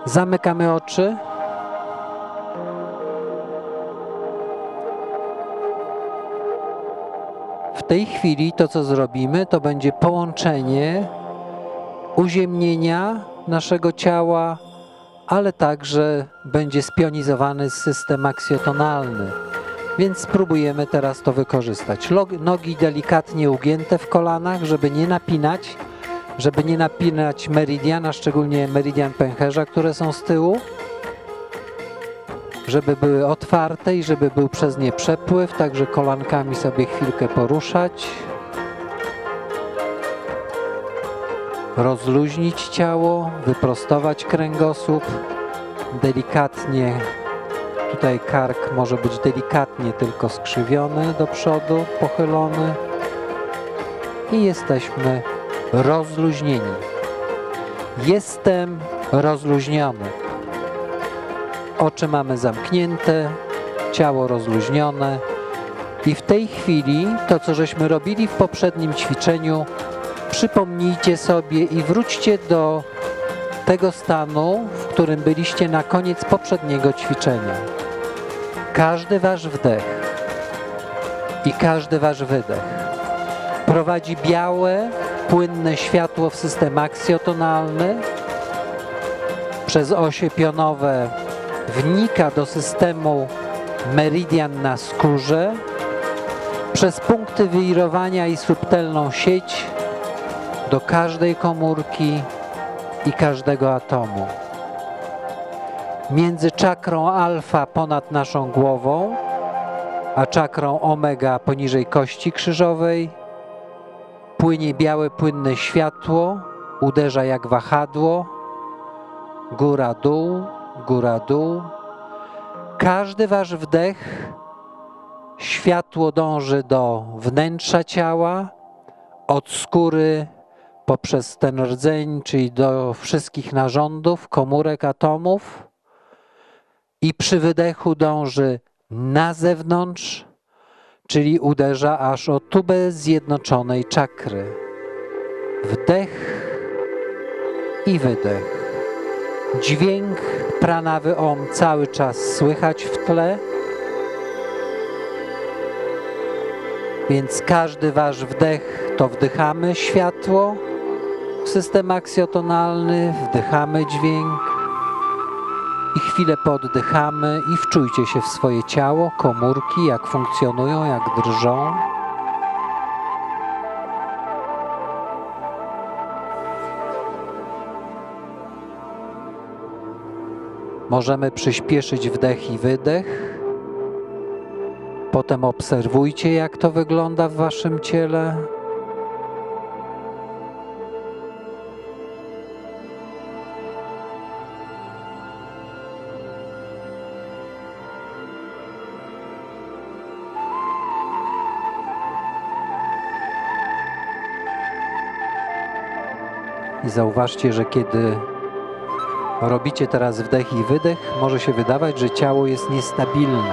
Zamykamy oczy. W tej chwili to, co zrobimy, to będzie połączenie uziemnienia naszego ciała, ale także będzie spionizowany system aksjotonalny. Więc spróbujemy teraz to wykorzystać. Nogi delikatnie ugięte w kolanach, żeby nie napinać meridiana, szczególnie meridian pęcherza, które są z tyłu, żeby były otwarte i żeby był przez nie przepływ, także kolankami sobie chwilkę poruszać. Rozluźnić ciało, wyprostować kręgosłup, delikatnie, tutaj kark może być delikatnie tylko skrzywiony do przodu, pochylony i jesteśmy rozluźnieni. Jestem rozluźniony. Oczy mamy zamknięte, ciało rozluźnione i w tej chwili to, co żeśmy robili w poprzednim ćwiczeniu, przypomnijcie sobie i wróćcie do tego stanu, w którym byliście na koniec poprzedniego ćwiczenia. Każdy wasz wdech i każdy wasz wydech prowadzi białe, płynne światło w system aksjotonalny, przez osie pionowe wnika do systemu meridian na skórze, przez punkty wirowania i subtelną sieć do każdej komórki i każdego atomu. Między czakrą alfa ponad naszą głową, a czakrą omega poniżej kości krzyżowej płynie białe, płynne światło, uderza jak wahadło, góra-dół, góra-dół. Każdy wasz wdech, światło dąży do wnętrza ciała, od skóry poprzez ten rdzeń, czyli do wszystkich narządów, komórek, atomów i przy wydechu dąży na zewnątrz, czyli uderza aż o tubę zjednoczonej czakry. Wdech i wydech. Dźwięk pranawy Om cały czas słychać w tle, więc każdy wasz wdech to wdychamy światło, system aksjotonalny, wdychamy dźwięk i chwilę poddychamy i wczujcie się w swoje ciało, komórki, jak funkcjonują, jak drżą. Możemy przyspieszyć wdech i wydech. Potem obserwujcie, jak to wygląda w waszym ciele. I zauważcie, że kiedy robicie teraz wdech i wydech, może się wydawać, że ciało jest niestabilne.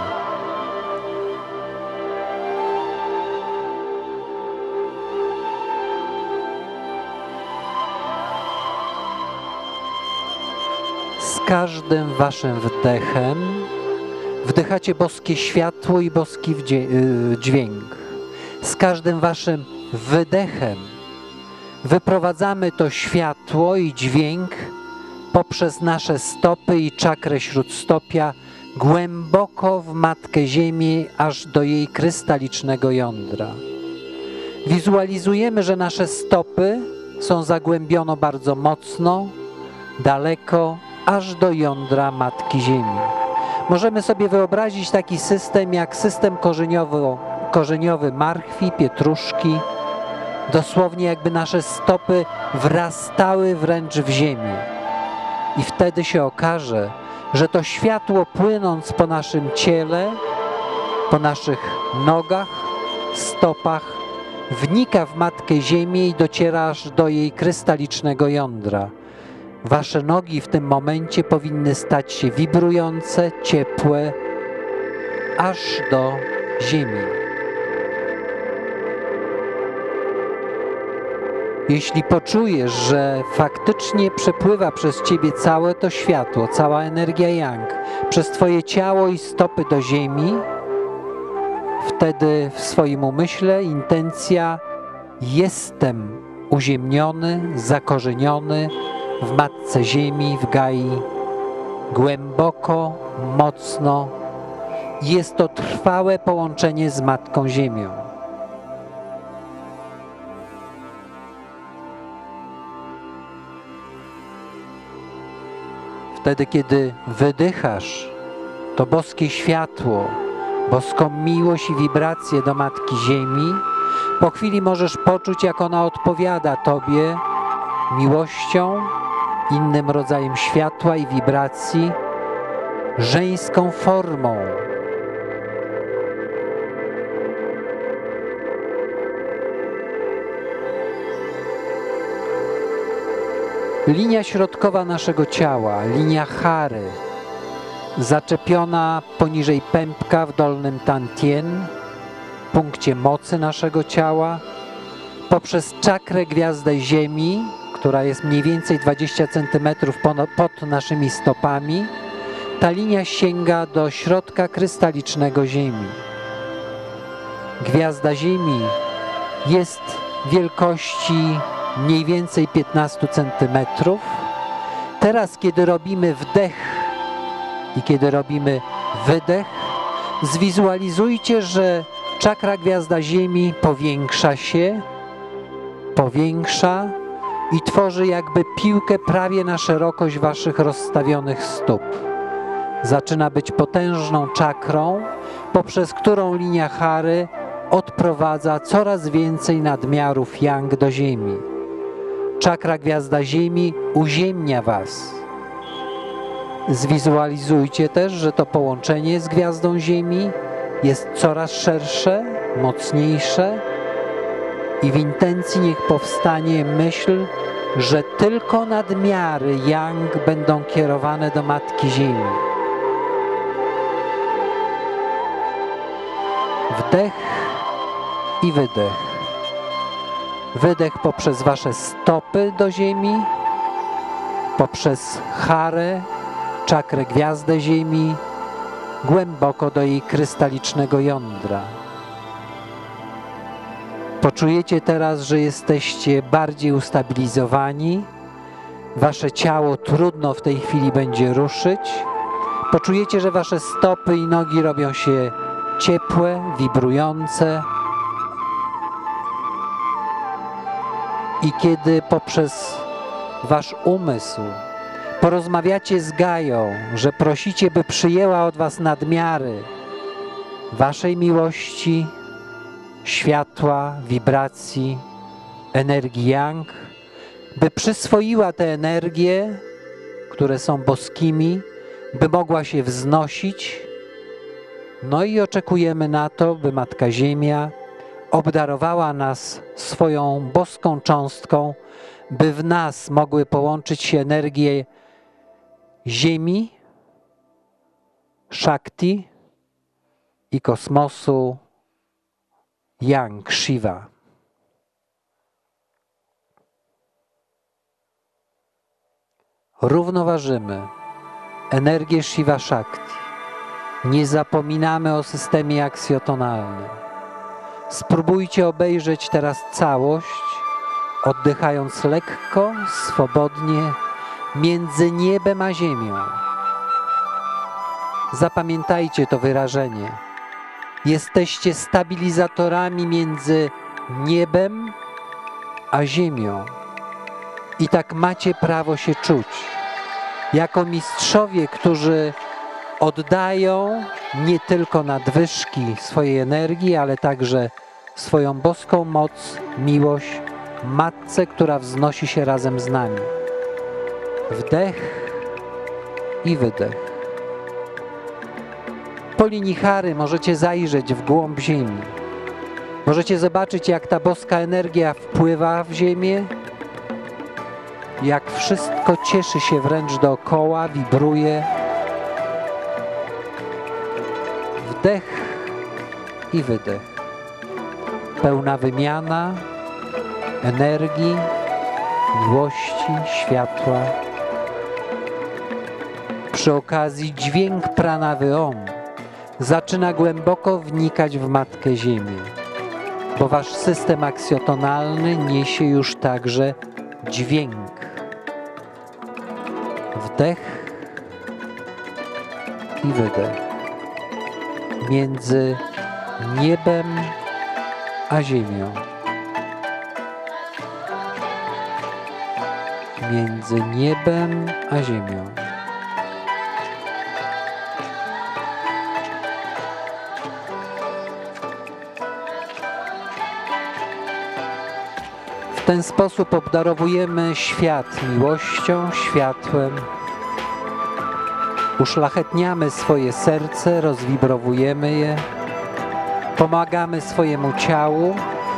Z każdym waszym wdechem wdychacie boskie światło i boski dźwięk. Z każdym waszym wydechem wyprowadzamy to światło i dźwięk poprzez nasze stopy i czakrę śródstopia głęboko w Matkę Ziemi, aż do jej krystalicznego jądra. Wizualizujemy, że nasze stopy są zagłębione bardzo mocno, daleko, aż do jądra Matki Ziemi. Możemy sobie wyobrazić taki system jak system korzeniowy marchwi, pietruszki, dosłownie jakby nasze stopy wrastały wręcz w ziemię. I wtedy się okaże, że to światło płynąc po naszym ciele, po naszych nogach, stopach, wnika w Matkę Ziemię i dociera aż do jej krystalicznego jądra. Wasze nogi w tym momencie powinny stać się wibrujące, ciepłe, aż do ziemi. Jeśli poczujesz, że faktycznie przepływa przez ciebie całe to światło, cała energia yang, przez twoje ciało i stopy do ziemi, wtedy w swoim umyśle intencja jestem uziemniony, zakorzeniony w Matce Ziemi, w Gai, głęboko, mocno. Jest to trwałe połączenie z Matką Ziemią. Wtedy, kiedy wydychasz to boskie światło, boską miłość i wibrację do Matki Ziemi, po chwili możesz poczuć, jak ona odpowiada Tobie miłością, innym rodzajem światła i wibracji, żeńską formą. Linia środkowa naszego ciała, linia Hary, zaczepiona poniżej pępka w dolnym Tantien, punkcie mocy naszego ciała, poprzez czakrę gwiazdę Ziemi, która jest mniej więcej 20 cm pod naszymi stopami, ta linia sięga do środka krystalicznego Ziemi. Gwiazda Ziemi jest wielkości mniej więcej 15 cm. Teraz, kiedy robimy wdech i kiedy robimy wydech, zwizualizujcie, że czakra gwiazda Ziemi powiększa i tworzy jakby piłkę prawie na szerokość waszych rozstawionych stóp. Zaczyna być potężną czakrą, poprzez którą linia Hary odprowadza coraz więcej nadmiarów yang do Ziemi. Czakra gwiazda Ziemi uziemnia was. Zwizualizujcie też, że to połączenie z gwiazdą Ziemi jest coraz szersze, mocniejsze i w intencji niech powstanie myśl, że tylko nadmiary yang będą kierowane do Matki Ziemi. Wdech i wydech. Wydech poprzez wasze stopy do ziemi, poprzez Harę, czakrę gwiazdę Ziemi, głęboko do jej krystalicznego jądra. Poczujecie teraz, że jesteście bardziej ustabilizowani, wasze ciało trudno w tej chwili będzie ruszyć. Poczujecie, że wasze stopy i nogi robią się ciepłe, wibrujące. I kiedy poprzez wasz umysł porozmawiacie z Gają, że prosicie, by przyjęła od was nadmiary waszej miłości, światła, wibracji, energii yang, by przyswoiła te energie, które są boskimi, by mogła się wznosić. No i oczekujemy na to, by Matka Ziemia obdarowała nas swoją boską cząstką, by w nas mogły połączyć się energie Ziemi, Shakti i kosmosu Yang, Shiva. Równoważymy energię Shiva Shakti. Nie zapominamy o systemie aksjotonalnym. Spróbujcie obejrzeć teraz całość, oddychając lekko, swobodnie, między niebem a ziemią. Zapamiętajcie to wyrażenie. Jesteście stabilizatorami między niebem a ziemią. I tak macie prawo się czuć. Jako mistrzowie, którzy oddają nie tylko nadwyżki swojej energii, ale także swoją boską moc, miłość Matce, która wznosi się razem z nami. Wdech i wydech. Po linii Hary możecie zajrzeć w głąb ziemi. Możecie zobaczyć, jak ta boska energia wpływa w ziemię, jak wszystko cieszy się wręcz dookoła, wibruje. Wdech i wydech. Pełna wymiana, energii, miłości, światła. Przy okazji dźwięk pranawy Om zaczyna głęboko wnikać w Matkę Ziemię, bo wasz system aksjotonalny niesie już także dźwięk. Wdech i wydech. Między niebem a ziemią. Między niebem a ziemią. W ten sposób obdarowujemy świat miłością, światłem. Uszlachetniamy swoje serce, rozwibrowujemy je. Pomagamy swojemu ciału.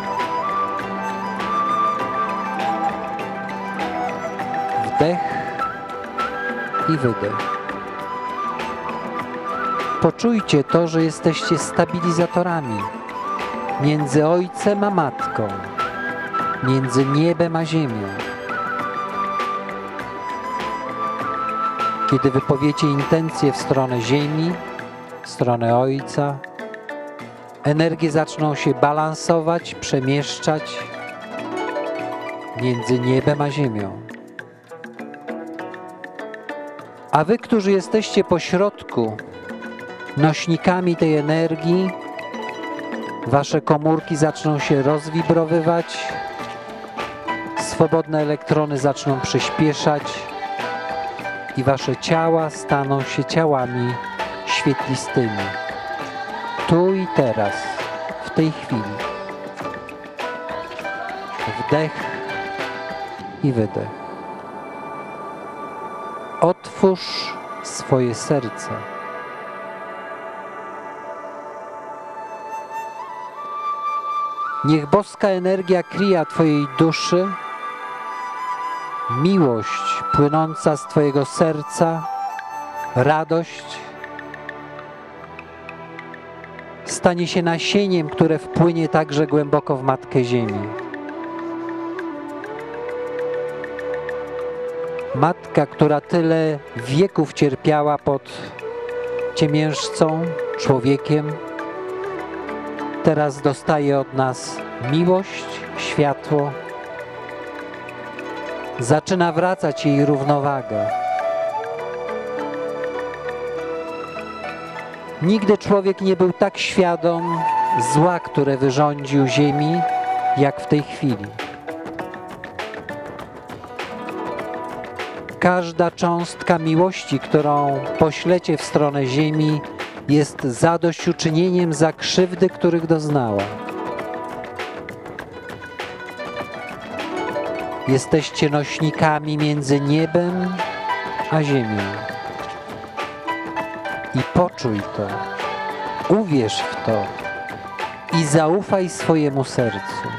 Wdech i wydech. Poczujcie to, że jesteście stabilizatorami między Ojcem a Matką, między niebem a ziemią. Kiedy wypowiecie intencje w stronę Ziemi, w stronę Ojca, energie zaczną się balansować, przemieszczać między niebem a ziemią. A wy, którzy jesteście pośrodku, nośnikami tej energii, wasze komórki zaczną się rozwibrowywać, swobodne elektrony zaczną przyspieszać i wasze ciała staną się ciałami świetlistymi. Tu i teraz, w tej chwili. Wdech i wydech. Otwórz swoje serce. Niech boska energia Kriya twojej duszy, miłość płynąca z twojego serca, radość, stanie się nasieniem, które wpłynie także głęboko w Matkę Ziemi. Matka, która tyle wieków cierpiała pod ciemiężcą, człowiekiem, teraz dostaje od nas miłość, światło. Zaczyna wracać jej równowaga. Nigdy człowiek nie był tak świadom zła, które wyrządził ziemi, jak w tej chwili. Każda cząstka miłości, którą poślecie w stronę ziemi, jest zadośćuczynieniem za krzywdy, których doznała. Jesteście nośnikami między niebem a ziemią. I poczuj to, uwierz w to i zaufaj swojemu sercu.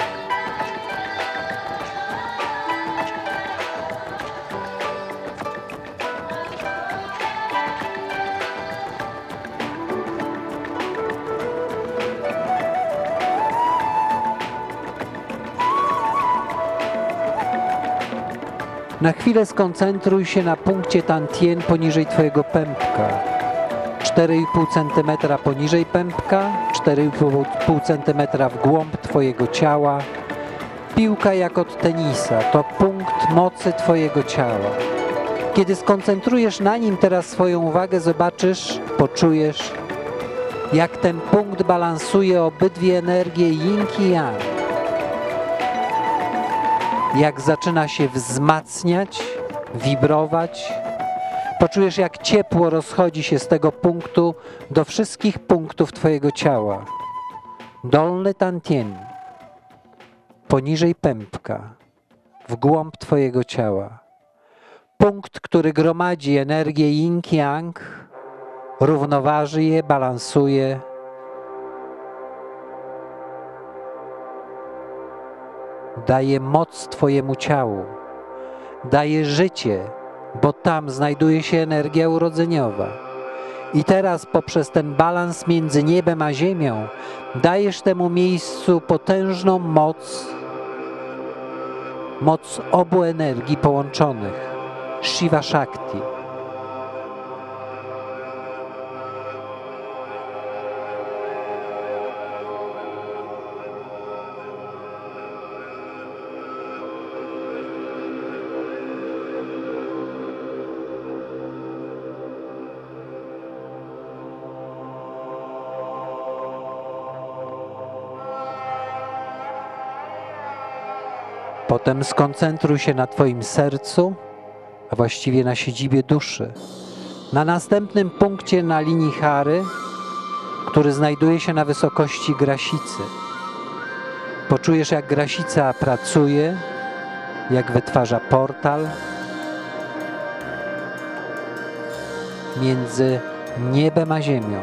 Na chwilę skoncentruj się na punkcie Tantien poniżej twojego pępka. 4,5 cm poniżej pępka, 4,5 cm w głąb twojego ciała. Piłka jak od tenisa to punkt mocy twojego ciała. Kiedy skoncentrujesz na nim teraz swoją uwagę, zobaczysz, poczujesz, jak ten punkt balansuje obydwie energie Yin i Yang. Jak zaczyna się wzmacniać, wibrować. Poczujesz, jak ciepło rozchodzi się z tego punktu do wszystkich punktów twojego ciała. Dolny Tantien, poniżej pępka, w głąb twojego ciała. Punkt, który gromadzi energię Yin-Yang, równoważy je, balansuje. Daje moc twojemu ciału, daje życie, bo tam znajduje się energia urodzeniowa. I teraz poprzez ten balans między niebem a ziemią dajesz temu miejscu potężną moc, moc obu energii połączonych, Shiva Shakti. Potem skoncentruj się na Twoim sercu, a właściwie na siedzibie duszy. Na następnym punkcie na linii Hary, który znajduje się na wysokości grasicy. Poczujesz, jak grasica pracuje, jak wytwarza portal między niebem a ziemią.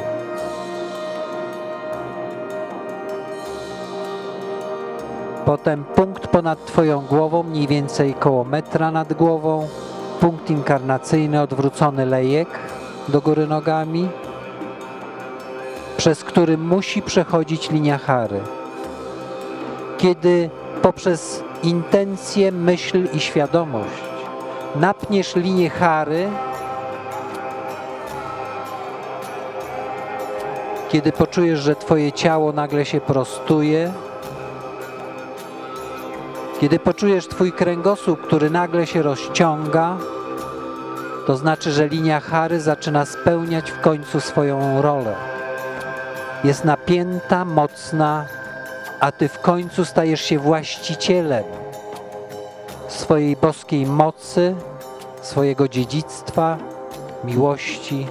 Potem punkt ponad Twoją głową, mniej więcej koło metra nad głową, punkt inkarnacyjny, odwrócony lejek do góry nogami, przez który musi przechodzić linia Hary. Kiedy poprzez intencję, myśl i świadomość napniesz linię Hary, kiedy poczujesz, że Twoje ciało nagle się prostuje, kiedy poczujesz Twój kręgosłup, który nagle się rozciąga, to znaczy, że linia Hary zaczyna spełniać w końcu swoją rolę. Jest napięta, mocna, a Ty w końcu stajesz się właścicielem swojej boskiej mocy, swojego dziedzictwa, miłości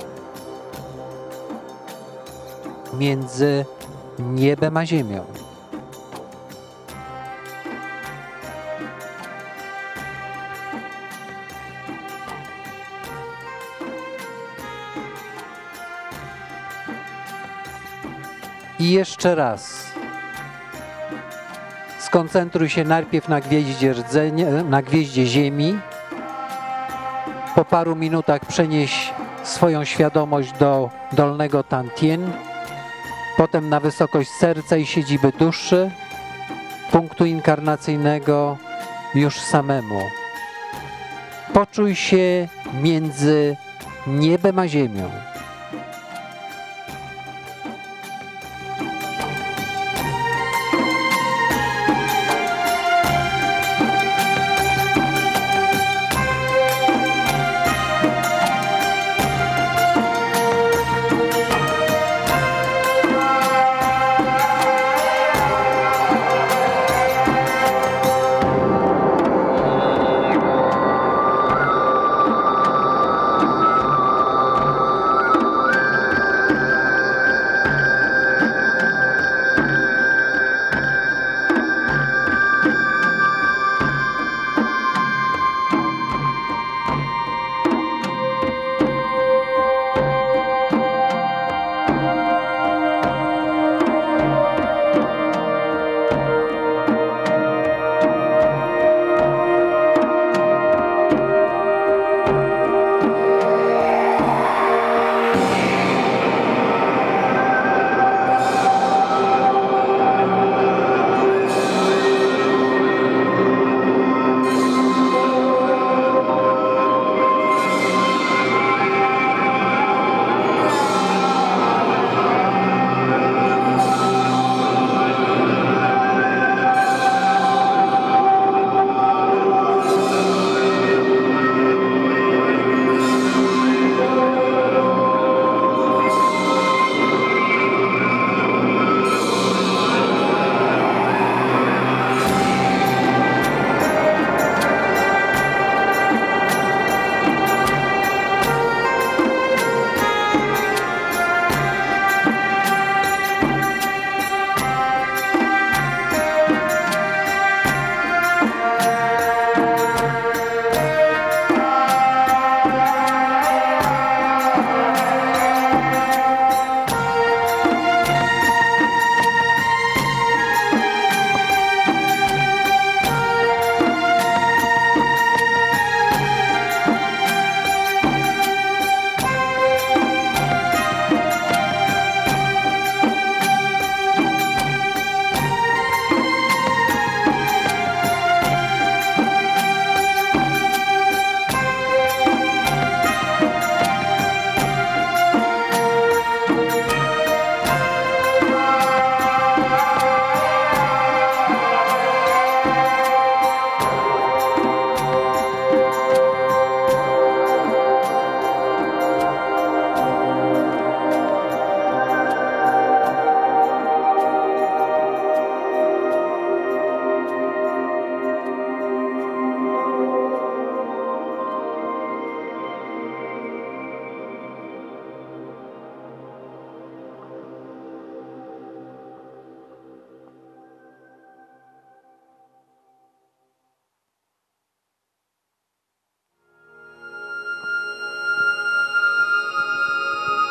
między niebem a ziemią. I jeszcze raz skoncentruj się najpierw na gwieździe Ziemi. Po paru minutach przenieś swoją świadomość do dolnego Tantien, potem na wysokość serca i siedziby duszy, punktu inkarnacyjnego już samemu. Poczuj się między niebem a ziemią.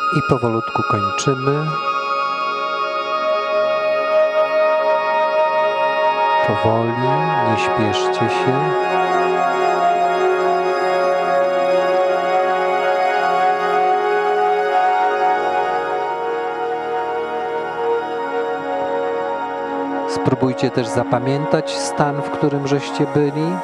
I powolutku kończymy. Powoli, nie śpieszcie się. Spróbujcie też zapamiętać stan, w którym żeście byli,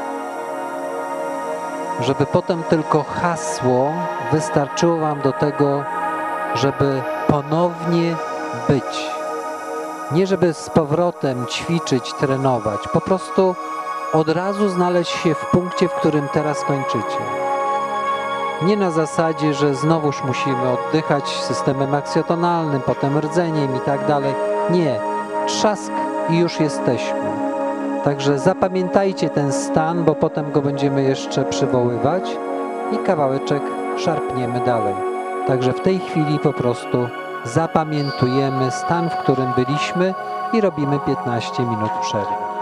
żeby potem tylko hasło wystarczyło wam do tego, żeby ponownie być. Nie żeby z powrotem ćwiczyć, trenować, po prostu od razu znaleźć się w punkcie, w którym teraz kończycie. Nie na zasadzie, że znowuż musimy oddychać systemem aksjotonalnym, potem rdzeniem i tak dalej. Nie, trzask i już jesteśmy. Także zapamiętajcie ten stan, bo potem go będziemy jeszcze przywoływać i kawałeczek szarpniemy dalej. Także w tej chwili po prostu zapamiętujemy stan, w którym byliśmy i robimy 15 minut przerwy.